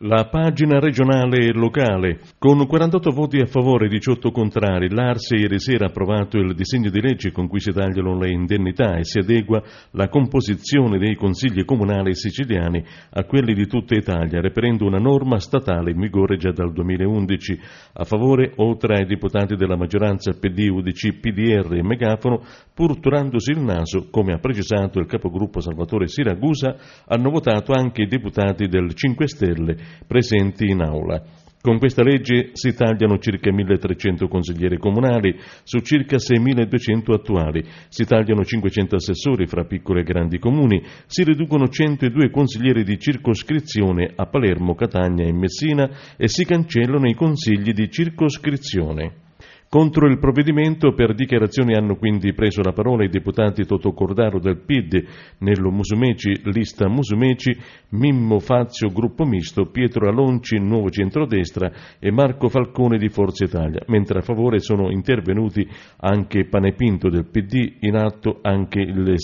La pagina regionale e locale. Con 48 voti a favore e 18 contrari, l'ARS ieri sera ha approvato il disegno di legge con cui si tagliano le indennità e si adegua la composizione dei consigli comunali siciliani a quelli di tutta Italia, reperendo una norma statale in vigore già dal 2011. A favore, oltre ai deputati della maggioranza PD, UDC, PDR e Megafono, pur turandosi il naso, come ha precisato il capogruppo Salvatore Siragusa, hanno votato anche i deputati del 5 Stelle presenti in aula. Con questa legge si tagliano circa 1.300 consiglieri comunali su circa 6.200 attuali, si tagliano 500 assessori fra piccoli e grandi comuni, si riducono 102 consiglieri di circoscrizione a Palermo, Catania e Messina e si cancellano i consigli di circoscrizione. Contro il provvedimento per dichiarazioni hanno quindi preso la parola i deputati Totò Cordaro del PID, Nello Musumeci, lista Musumeci, Mimmo Fazio, gruppo misto, Pietro Alonci, Nuovo Centrodestra e Marco Falcone di Forza Italia, mentre a favore sono intervenuti anche Panepinto del PD, in atto anche il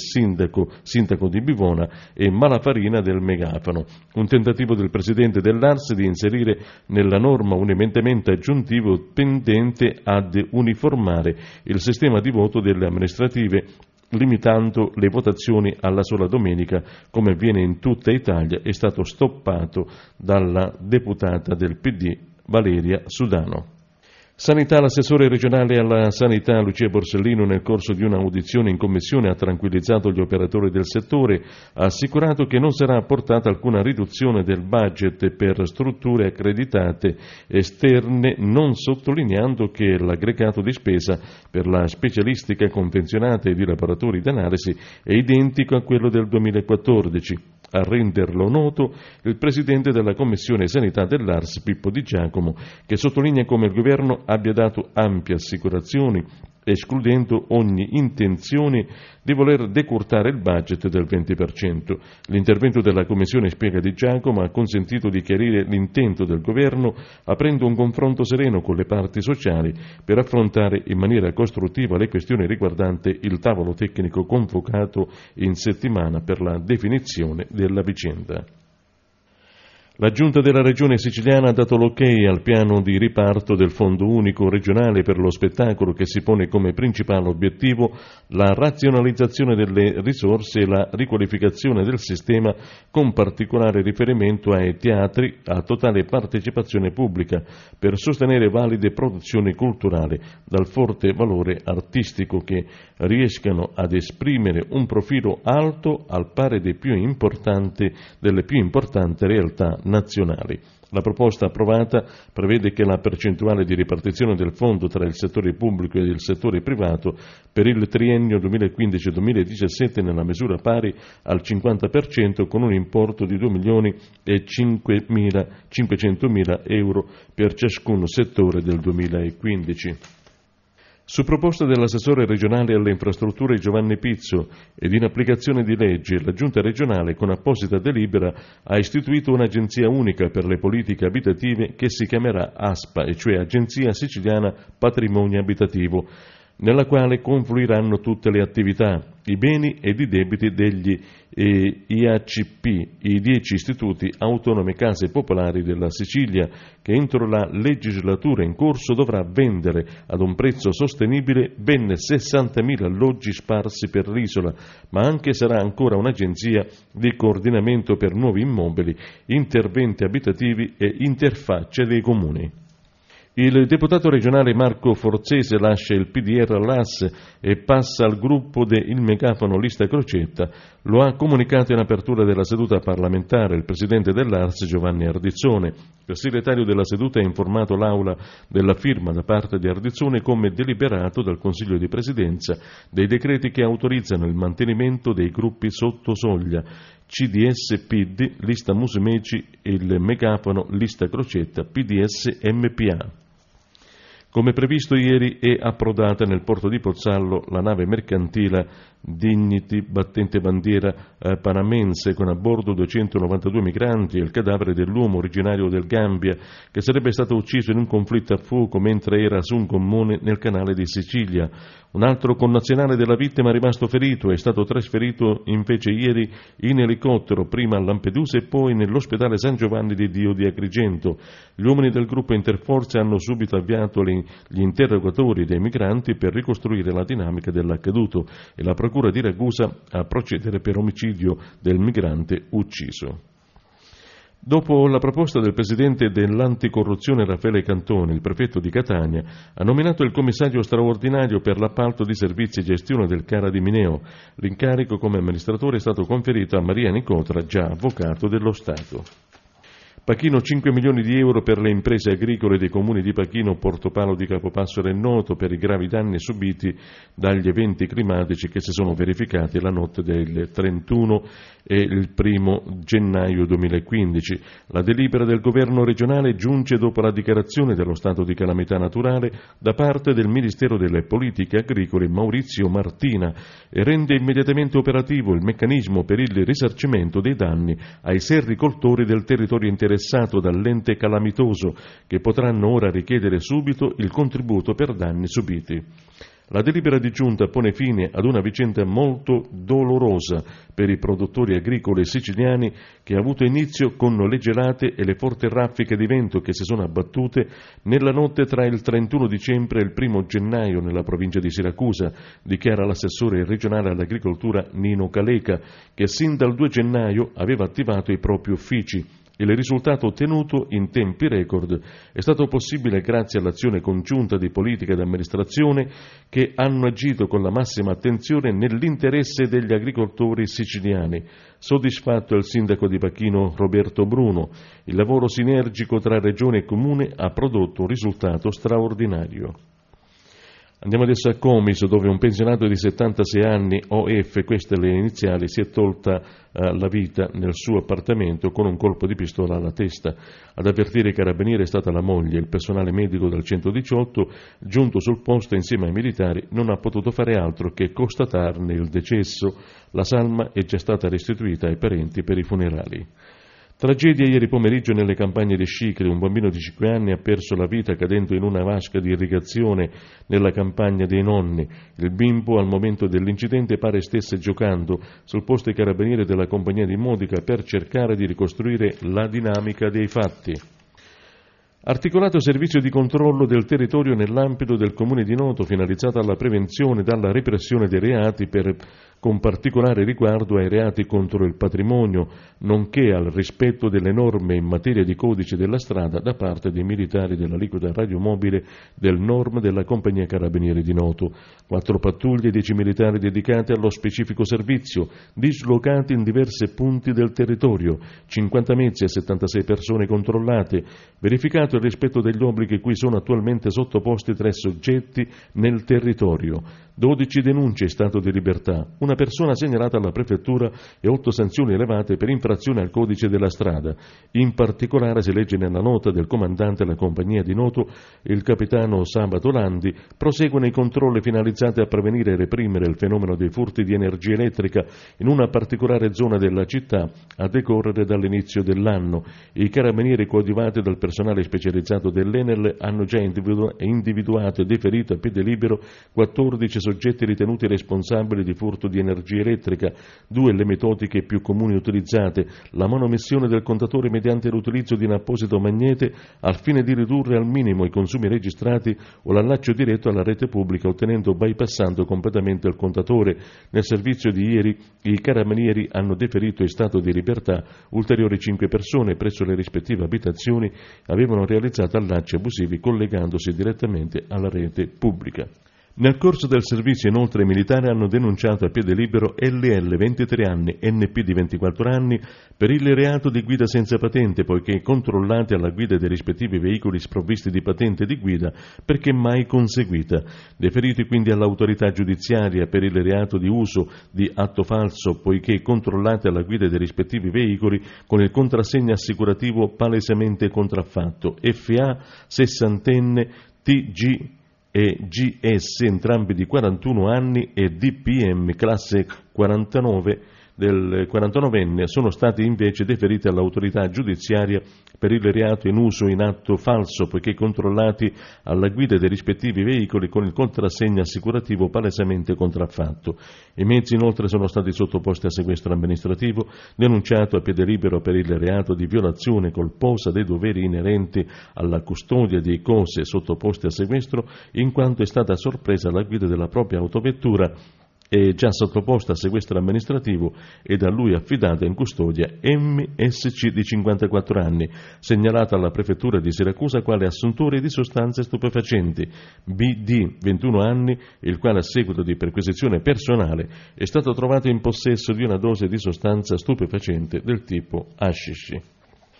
sindaco di Bivona e Malafarina del Megafono. Un tentativo del presidente dell'ARS di inserire nella norma un emendamento aggiuntivo pendente ad uniformare il sistema di voto delle amministrative, limitando le votazioni alla sola domenica, come avviene in tutta Italia, è stato stoppato dalla deputata del PD Valeria Sudano. Sanità. L'assessore regionale alla sanità Lucia Borsellino, nel corso di un'audizione in commissione, ha tranquillizzato gli operatori del settore, ha assicurato che non sarà apportata alcuna riduzione del budget per strutture accreditate esterne, non sottolineando che l'aggregato di spesa per la specialistica convenzionata ed i laboratori d'analisi è identico a quello del 2014. A renderlo noto il presidente della Commissione Sanità dell'ARS, Pippo Di Giacomo, che sottolinea come il governo abbia dato ampie assicurazioni, escludendo ogni intenzione di voler decurtare il budget del 20%. L'intervento della Commissione, spiega Di Giacomo, ha consentito di chiarire l'intento del governo, aprendo un confronto sereno con le parti sociali per affrontare in maniera costruttiva le questioni riguardanti il tavolo tecnico convocato in settimana per la definizione della vicenda. La Giunta della Regione Siciliana ha dato l'ok al piano di riparto del Fondo Unico Regionale per lo Spettacolo, che si pone come principale obiettivo la razionalizzazione delle risorse e la riqualificazione del sistema, con particolare riferimento ai teatri a totale partecipazione pubblica, per sostenere valide produzioni culturali dal forte valore artistico che riescano ad esprimere un profilo alto al pari delle più importanti realtà nazionali. La proposta approvata prevede che la percentuale di ripartizione del fondo tra il settore pubblico ed il settore privato per il triennio 2015-2017 nella misura pari al 50%, con un importo di 2.500.000 euro per ciascun settore del 2015. Su proposta dell'assessore regionale alle infrastrutture Giovanni Pizzo ed in applicazione di legge, la Giunta regionale, con apposita delibera, ha istituito un'agenzia unica per le politiche abitative che si chiamerà ASPA, e cioè Agenzia Siciliana Patrimonio Abitativo, nella quale confluiranno tutte le attività, i beni ed i debiti degli IACP, i 10 istituti autonomi case popolari della Sicilia, che entro la legislatura in corso dovrà vendere ad un prezzo sostenibile ben 60.000 alloggi sparsi per l'isola, ma anche sarà ancora un'agenzia di coordinamento per nuovi immobili, interventi abitativi e interfacce dei comuni. Il deputato regionale Marco Forzese lascia il PDR all'AS e passa al gruppo del Megafono Lista Crocetta. Lo ha comunicato in apertura della seduta parlamentare il presidente dell'ARS Giovanni Ardizzone. Il segretario della seduta ha informato l'Aula della firma da parte di Ardizzone, come deliberato dal Consiglio di Presidenza, dei decreti che autorizzano il mantenimento dei gruppi sotto soglia CDS PID, Lista Musumeci e il Megafono Lista Crocetta PDS MPA. Come previsto ieri è approdata nel porto di Pozzallo la nave mercantile Dignity, battente bandiera panamense, con a bordo 292 migranti e il cadavere dell'uomo originario del Gambia che sarebbe stato ucciso in un conflitto a fuoco mentre era su un gommone nel canale di Sicilia. Un altro connazionale della vittima è rimasto ferito e è stato trasferito invece ieri in elicottero, prima a Lampedusa e poi nell'ospedale San Giovanni di Dio di Agrigento. Gli uomini del gruppo interforze hanno subito avviato gli interrogatori dei migranti per ricostruire la dinamica dell'accaduto e la procura di Ragusa a procedere per omicidio del migrante ucciso. Dopo la proposta del presidente dell'anticorruzione Raffaele Cantone, il prefetto di Catania ha nominato il commissario straordinario per l'appalto di servizi e gestione del CARA di Mineo. L'incarico come amministratore è stato conferito a Maria Nicotra, già avvocato dello Stato. Pachino 5 milioni di euro per le imprese agricole dei comuni di Pachino, Portopalo di Capopassero e Noto per i gravi danni subiti dagli eventi climatici che si sono verificati la notte del 31 e il 1 gennaio 2015. La delibera del governo regionale giunge dopo la dichiarazione dello stato di calamità naturale da parte del Ministero delle Politiche Agricole Maurizio Martina e rende immediatamente operativo il meccanismo per il risarcimento dei danni ai serricoltori del territorio interessato dall'ente calamitoso, che potranno ora richiedere subito il contributo per danni subiti. La delibera di giunta pone fine ad una vicenda molto dolorosa per i produttori agricoli siciliani che ha avuto inizio con le gelate e le forti raffiche di vento che si sono abbattute nella notte tra il 31 dicembre e il 1 gennaio nella provincia di Siracusa, dichiara l'assessore regionale all'agricoltura Nino Caleca, che sin dal 2 gennaio aveva attivato i propri uffici. Il risultato ottenuto in tempi record è stato possibile grazie all'azione congiunta di politica ed amministrazione che hanno agito con la massima attenzione nell'interesse degli agricoltori siciliani. Soddisfatto il sindaco di Pachino Roberto Bruno. Il lavoro sinergico tra regione e comune ha prodotto un risultato straordinario. Andiamo adesso a Comiso, dove un pensionato di 76 anni, OF, queste le iniziali, si è tolta la vita nel suo appartamento con un colpo di pistola alla testa. Ad avvertire i carabinieri è stata la moglie. Il personale medico del 118, giunto sul posto insieme ai militari, non ha potuto fare altro che constatarne il decesso. La salma è già stata restituita ai parenti per i funerali. Tragedia ieri pomeriggio nelle campagne di Scicli. Un bambino di 5 anni ha perso la vita cadendo in una vasca di irrigazione nella campagna dei nonni. Il bimbo al momento dell'incidente pare stesse giocando. Sul posto i carabinieri della compagnia di Modica per cercare di ricostruire la dinamica dei fatti. Articolato servizio di controllo del territorio nell'ambito del Comune di Noto finalizzato alla prevenzione e alla repressione dei reati con particolare riguardo ai reati contro il patrimonio, nonché al rispetto delle norme in materia di codice della strada da parte dei militari dell'aliquota radiomobile del NORM della Compagnia Carabinieri di Noto. 4 pattuglie e 10 militari dedicati allo specifico servizio, dislocati in diversi punti del territorio, 50 mezzi e 76 persone controllate, verificato il rispetto degli obblighi cui sono attualmente sottoposti 3 soggetti nel territorio, 12 denunce in stato di libertà, una persona segnalata alla prefettura e 8 sanzioni elevate per infrazione al codice della strada. In particolare si legge nella nota del comandante della compagnia di Noto, il capitano Sabato Landi, proseguono i controlli finalizzati a prevenire e reprimere il fenomeno dei furti di energia elettrica in una particolare zona della città a decorrere dall'inizio dell'anno. I carabinieri coadiuvati dal personale specializzato dell'Enel hanno già individuato e deferito a piede libero 14 soggetti ritenuti responsabili di furto di energia elettrica, 2 le metodiche più comuni utilizzate, la manomissione del contatore mediante l'utilizzo di un apposito magnete al fine di ridurre al minimo i consumi registrati o l'allaccio diretto alla rete pubblica ottenendo bypassando completamente il contatore. Nel servizio di ieri i carabinieri hanno deferito in stato di libertà ulteriori 5 persone presso le rispettive abitazioni avevano realizzato allacci abusivi collegandosi direttamente alla rete pubblica. Nel corso del servizio inoltre i militari hanno denunciato a piede libero LL 23 anni, NP di 24 anni per il reato di guida senza patente poiché controllati alla guida dei rispettivi veicoli sprovvisti di patente di guida perché mai conseguita. Deferiti quindi all'autorità giudiziaria per il reato di uso di atto falso poiché controllati alla guida dei rispettivi veicoli con il contrassegno assicurativo palesemente contraffatto. FA 60enne TG e GS, entrambi di 41 anni, e DPM classe 49 del 49enne, sono stati invece deferiti all'autorità giudiziaria per il reato in uso in atto falso, poiché controllati alla guida dei rispettivi veicoli con il contrassegno assicurativo palesemente contraffatto. I mezzi inoltre sono stati sottoposti a sequestro amministrativo, denunciato a piede libero per il reato di violazione colposa dei doveri inerenti alla custodia di cose sottoposte a sequestro, in quanto è stata sorpresa la guida della propria autovettura è già sottoposta a sequestro amministrativo ed a lui affidata in custodia MSC di 54 anni, segnalata alla prefettura di Siracusa quale assuntore di sostanze stupefacenti, BD 21 anni, il quale a seguito di perquisizione personale è stato trovato in possesso di una dose di sostanza stupefacente del tipo hashish.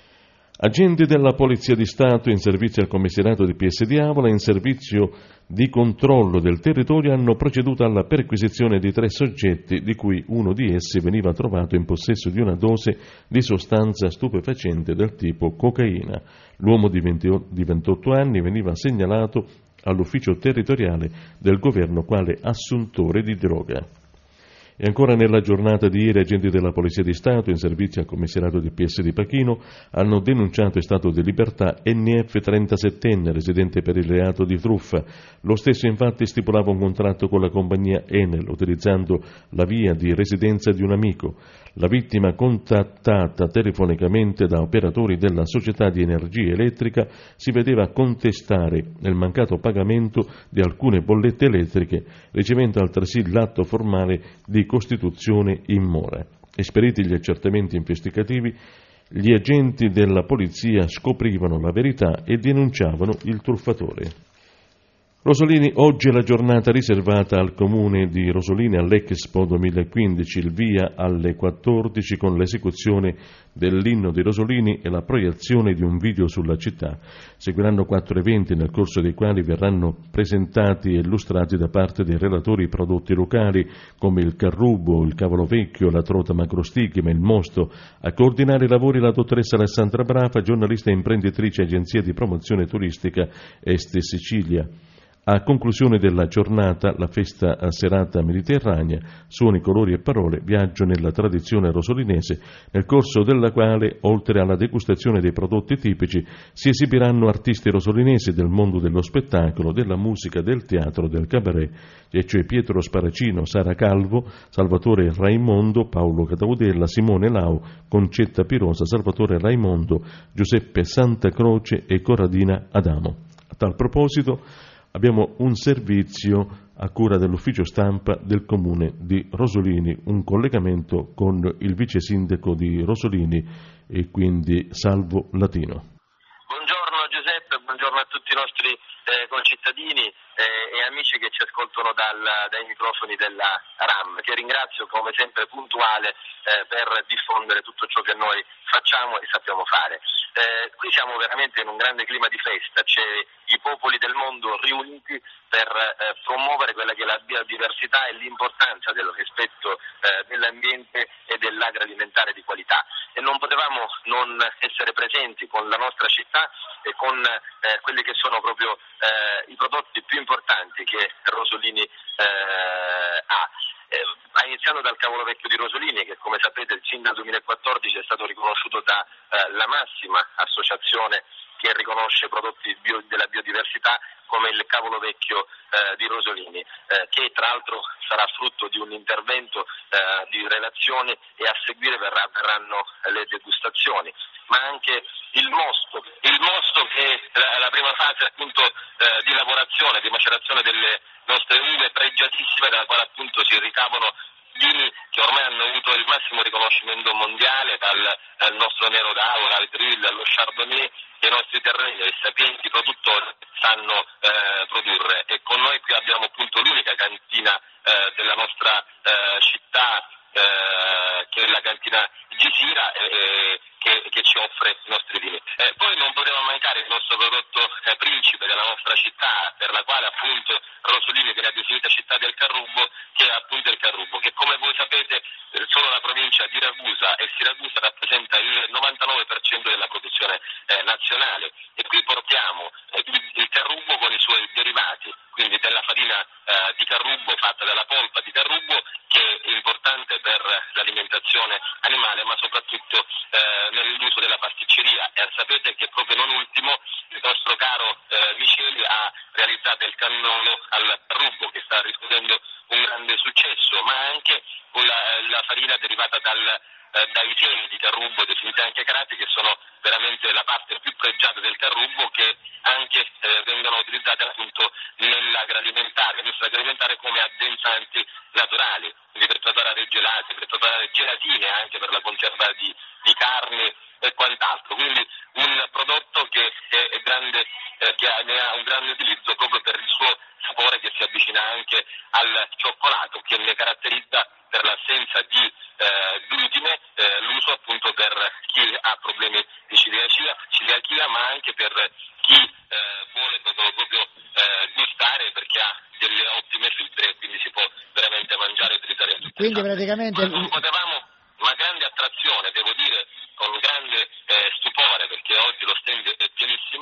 Agenti della Polizia di Stato in servizio al commissariato di PS di Avola in servizio di controllo del territorio hanno proceduto alla perquisizione di 3 soggetti, di cui uno di essi veniva trovato in possesso di una dose di sostanza stupefacente del tipo cocaina. L'uomo di 28 anni veniva segnalato all'ufficio territoriale del governo quale assuntore di droga. E ancora nella giornata di ieri agenti della Polizia di Stato in servizio al commissariato di PS di Pachino hanno denunciato in stato di libertà NF 37enne residente per il reato di truffa. Lo stesso infatti stipulava un contratto con la compagnia Enel utilizzando la via di residenza di un amico. La vittima, contattata telefonicamente da operatori della società di energia elettrica, si vedeva contestare il mancato pagamento di alcune bollette elettriche, ricevendo altresì l'atto formale di costituzione in mora. Esperiti gli accertamenti investigativi, gli agenti della polizia scoprivano la verità e denunciavano il truffatore. Rosolini, oggi è la giornata riservata al comune di Rosolini all'Expo 2015, il via alle 14 con l'esecuzione dell'inno di Rosolini e la proiezione di un video sulla città. Seguiranno 4 eventi nel corso dei quali verranno presentati e illustrati da parte dei relatori i prodotti locali come il carrubo, il cavolo vecchio, la trota macrostichima, il mosto. A coordinare i lavori la dottoressa Alessandra Brafa, giornalista e imprenditrice agenzia di promozione turistica Este Sicilia. A conclusione della giornata, la festa serata mediterranea, suoni, colori e parole, viaggio nella tradizione rosolinese, nel corso della quale, oltre alla degustazione dei prodotti tipici, si esibiranno artisti rosolinesi del mondo dello spettacolo, della musica, del teatro, del cabaret, e cioè Pietro Sparacino, Sara Calvo, Salvatore Raimondo, Paolo Cataudella, Simone Lau, Concetta Pirosa, Salvatore Raimondo, Giuseppe Santa Croce e Corradina Adamo. A tal proposito, abbiamo un servizio a cura dell'ufficio stampa del comune di Rosolini, un collegamento con il vice sindaco di Rosolini e quindi Salvo Latino. Buongiorno Giuseppe, buongiorno a tutti i nostri concittadini e amici che ci ascoltano dai microfoni della RAM, che ringrazio come sempre puntuale per diffondere tutto ciò che noi facciamo e sappiamo fare. Qui siamo veramente in un grande clima di festa, c'è i popoli del mondo riuniti per promuovere quella che è la biodiversità e l'importanza del rispetto dell'ambiente e dell'agroalimentare di qualità, e non potevamo non essere presenti con la nostra città e con quelli che sono proprio i prodotti più importanti che Rosolini ha. Iniziando dal cavolo vecchio di Rosolini, che come sapete sin dal 2014 è stato riconosciuto da la massima associazione che riconosce prodotti della biodiversità come il cavolo vecchio di Rosolini, che tra l'altro sarà frutto di un intervento di relazione, e a seguire verranno le degustazioni, ma anche il mosto che è la prima fase appunto di lavorazione, di macerazione delle nostre uve pregiatissime, dalla quale appunto si ricavano vini che ormai hanno avuto il massimo riconoscimento mondiale, dal nostro Nero d'Avola al Grill, allo Chardonnay, che i nostri terreni e sapienti produttori sanno produrre. E con noi qui abbiamo appunto l'unica cantina della nostra città, che è la cantina Gisira, che ci offre i nostri vini. Poi non poteva mancare il nostro prodotto principe della nostra città, per la quale appunto Rosolini viene definita città del Carrubbo, che è appunto il Carrubbo, che come voi sapete solo la provincia di Ragusa e Siracusa rappresenta il 99% della produzione nazionale, e qui portiamo il Carrubbo con i suoi derivati, quindi della farina di Carrubbo fatta dalla polpa di Carrubbo, che è importante per l'alimentazione animale, ma soprattutto nell'uso della pasticceria. E sapete che proprio non ultimo il nostro caro Miceli ha realizzato il cannolo al Carrubbo, che sta riscuotendo un grande successo, ma anche con la farina derivata dai semi di Carrubbo, definiti anche crati, che sono veramente la parte più pregiata del Carrubbo, che anche vengono utilizzate appunto nell'agroalimentare come addensanti naturali, quindi per preparare gelati, per preparare gelatine, anche per la conserva di carni e quant'altro. Quindi un prodotto che è grande, che ha un grande utilizzo proprio per il suo sapore, che si avvicina anche al cioccolato, che ne caratterizza per l'assenza di glutine, l'uso appunto per chi ha problemi di celiachia, ma anche per chi vuole proprio gustare, perché ha delle ottime fibre, quindi si può veramente mangiare e utilizzare tutto. Quindi praticamente una grande attrazione, devo dire, con grande stupore, perché oggi lo stand è pienissimo.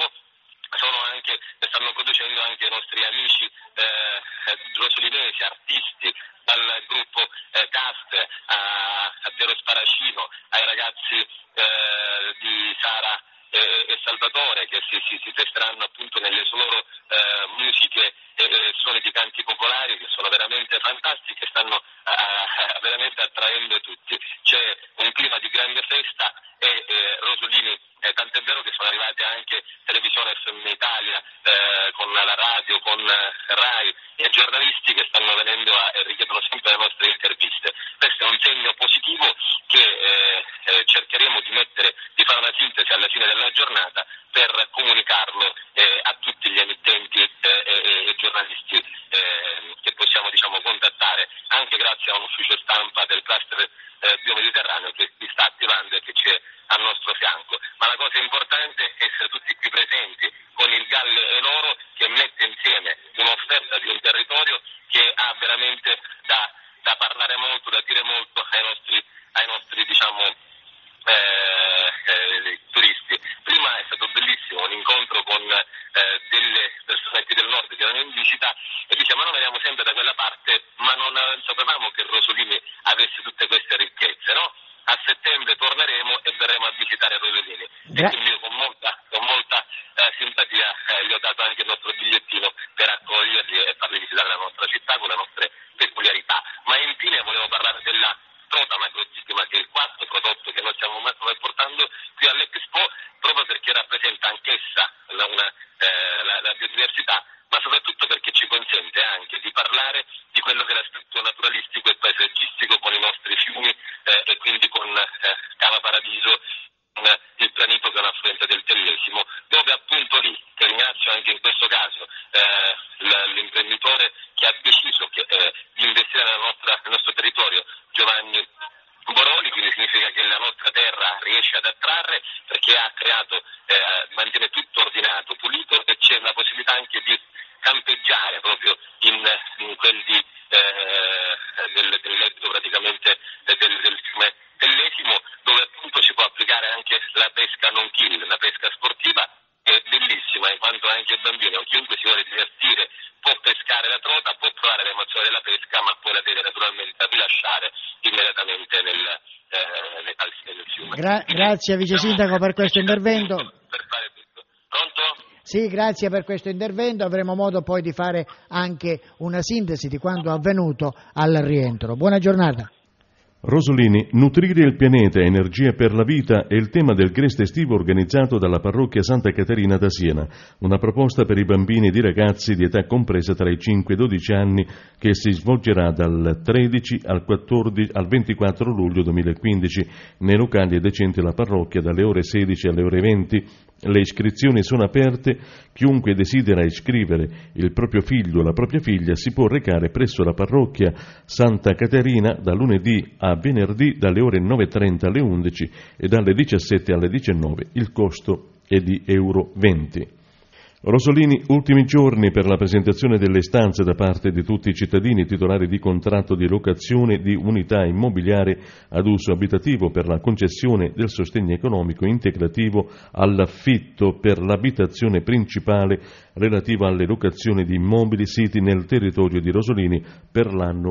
Stanno producendo anche i nostri amici rosolinesi, artisti, dal gruppo Cast a Piero Sparacino, ai ragazzi di Sara e Salvatore, che si testeranno appunto nelle loro musiche e suoni di canti popolari, che sono veramente fantastiche, stanno veramente attraendo tutti. C'è un clima di grande festa e Rosolini, tant'è vero che sono arrivate anche televisione FM Italia, con la radio, con Rai, e giornalisti che stanno venendo e richiedono sempre le nostre interviste. Questo è un segno positivo che cercheremo di fare una sintesi alla fine della giornata per comunicarlo a tutti gli emittenti e giornalisti che possiamo contattare, anche grazie a un ufficio stampa del cluster biomediterraneo che si sta attivando e che c'è al nostro fianco. Ma la cosa importante è essere tutti qui presenti con il Galle e l'Oro, che mette insieme un'offerta di un territorio che ha veramente da parlare molto, da dire molto ai nostri turisti. Prima è stato bellissimo un incontro con delle persone qui del nord che erano in visita e dicevano: ma noi veniamo sempre da quella parte, ma non sapevamo che Rosolini avesse tutte queste ricchezze, no? A settembre torneremo e verremo a visitare Rosolini. E quindi io con molta simpatia gli ho dato anche il nostro bigliettino per accoglierli e farli visitare la nostra città con le nostre peculiarità. Ma infine volevo parlare della trota macrosistima, che è il quarto prodotto che noi stiamo portando qui all'Expo, proprio perché rappresenta anch'essa la biodiversità, ma soprattutto perché ci consente anche di parlare di quello che è l'aspetto naturalistico e paesaggistico con i nostri fiumi e quindi con Cava Paradiso, il Planipo, che è un affluente del Tellesimo, dove appunto lì, che ringrazio anche in questo caso l'imprenditore che ha deciso di investire nel nostro territorio, Giovanni Boroli, quindi significa che la nostra terra riesce ad attrarre, perché ha creato, mantiene tutto ordinato, pulito, e c'è la possibilità anche di campeggiare proprio in quelli del letto praticamente del fiume Tellesimo, dove appunto si può applicare anche la pesca non kill, la pesca sportiva, che è bellissima, in quanto anche i bambini o chiunque si vuole divertire può pescare la trota, può provare l'emozione della pesca, ma poi la deve naturalmente rilasciare immediatamente nel fiume. Grazie Vice Sindaco per questo intervento. Per fare tutto. Pronto? Sì, grazie per questo intervento. Avremo modo poi di fare anche una sintesi di quanto avvenuto al rientro. Buona giornata. Rosolini, nutrire il pianeta, energia per la vita è il tema del Grest estivo organizzato dalla parrocchia Santa Caterina da Siena, una proposta per i bambini ed i ragazzi di età compresa tra i 5 e i 12 anni che si svolgerà dal 13 al 24 luglio 2015 nei locali adiacenti alla parrocchia dalle ore 16 alle ore 20. Le iscrizioni sono aperte, chiunque desidera iscrivere il proprio figlio o la propria figlia si può recare presso la parrocchia Santa Caterina da lunedì a venerdì dalle ore 9.30 alle 11 e dalle 17 alle 19. Il costo è di €20. Rosolini, ultimi giorni per la presentazione delle istanze da parte di tutti i cittadini titolari di contratto di locazione di unità immobiliare ad uso abitativo per la concessione del sostegno economico integrativo all'affitto per l'abitazione principale relativa alle locazioni di immobili siti nel territorio di Rosolini per l'anno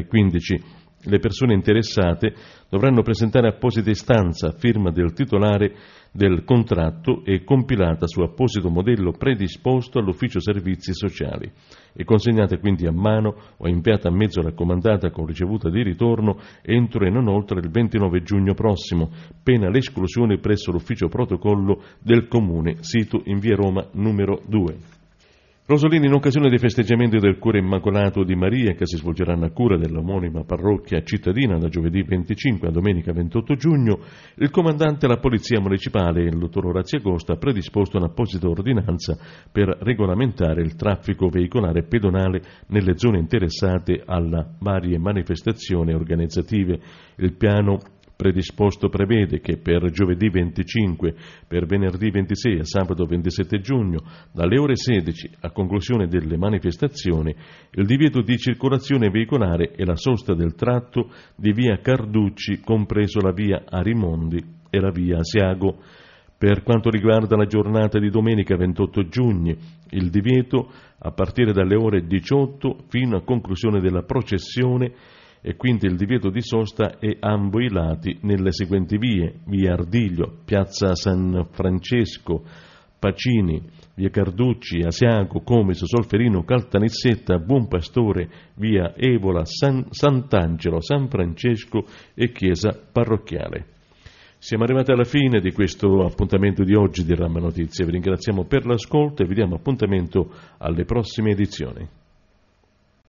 2015. Le persone interessate dovranno presentare apposita istanza a firma del titolare del contratto e compilata su apposito modello predisposto all'Ufficio Servizi Sociali e consegnata quindi a mano o inviata a mezzo raccomandata con ricevuta di ritorno entro e non oltre il 29 giugno prossimo, pena l'esclusione presso l'Ufficio Protocollo del Comune, sito in via Roma numero 2. Rosolini, in occasione dei festeggiamenti del Cuore Immacolato di Maria che si svolgeranno a cura dell'omonima parrocchia cittadina da giovedì 25 a domenica 28 giugno, il comandante della Polizia Municipale, il dottor Orazio Costa, ha predisposto un'apposita ordinanza per regolamentare il traffico veicolare pedonale nelle zone interessate alle varie manifestazioni organizzative. Il piano predisposto prevede che per giovedì 25, per venerdì 26 e sabato 27 giugno, dalle ore 16 a conclusione delle manifestazioni, il divieto di circolazione veicolare e la sosta del tratto di via Carducci, compreso la via Arimondi e la via Asiago. Per quanto riguarda la giornata di domenica 28 giugno, il divieto a partire dalle ore 18 fino a conclusione della processione e quindi il divieto di sosta è a ambo i lati nelle seguenti vie: via Ardiglio, piazza San Francesco, Pacini, via Carducci, Asiago, Comiso, Solferino, Caltanissetta, Buon Pastore, via Evola, Sant'Angelo, San Francesco e chiesa parrocchiale. Siamo arrivati alla fine di questo appuntamento di oggi di RAM Notizie. Vi ringraziamo per l'ascolto e vi diamo appuntamento alle prossime edizioni.